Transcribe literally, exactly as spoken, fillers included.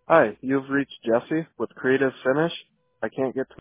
Hi, you've reached Jesse with Creative Finish. I can't get to